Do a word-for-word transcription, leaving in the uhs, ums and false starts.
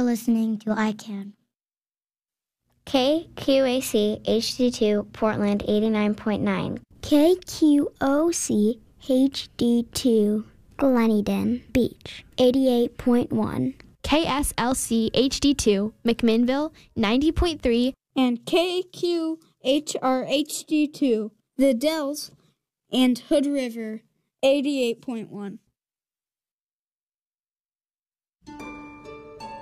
listening to I CAN. K Q A C H D two Portland eighty-nine point nine. K Q O C H D two Gleneden Beach eighty-eight point one. K S L C H D two McMinnville ninety point three. And K Q H R H D two The Dells and Hood River eighty-eight point one.